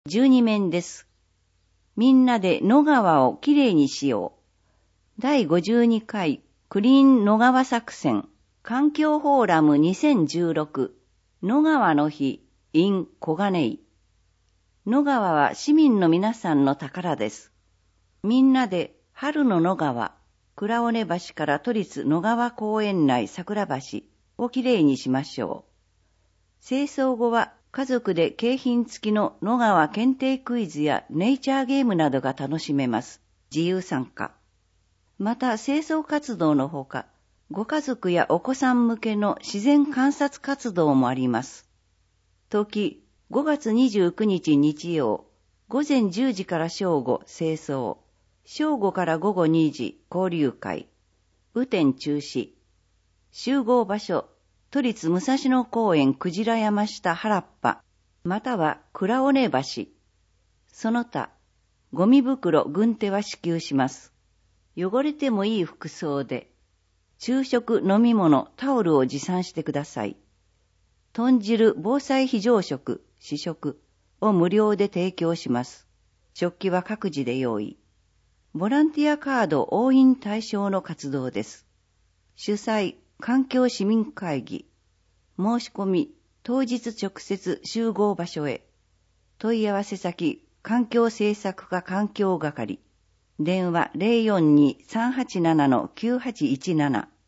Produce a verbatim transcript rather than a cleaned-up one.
じゅうにめんです。みんなで野川をきれいにしよう。だいごじゅうにかいクリーン野川作戦環境フォーラムにせんじゅうろく野川の日 in 小金井。野川は市民の皆さんの宝です。みんなで春の野川、倉尾根橋から都立野川公園内桜橋をきれいにしましょう。清掃後は家族で景品付きの野川検定クイズやネイチャーゲームなどが楽しめます。自由参加。また清掃活動のほか、ご家族やお子さん向けの自然観察活動もあります。時、ごがつにじゅうくにち日曜、午前じゅうじから正午清掃、正午から午後にじ交流会、雨天中止。集合場所、都立武蔵野公園くじら山下原っぱ、または倉尾根橋。その他、ゴミ袋、軍手は支給します。汚れてもいい服装で、昼食、飲み物、タオルを持参してください。豚汁、防災非常食、試食を無料で提供します。食器は各自で用意。ボランティアカード押印対象の活動です。主催、環境市民会議。申し込み、当日直接集合場所へ。問い合わせ先、環境政策課環境係。電話 ゼロよんに さんはちなな きゅうはちいちなな。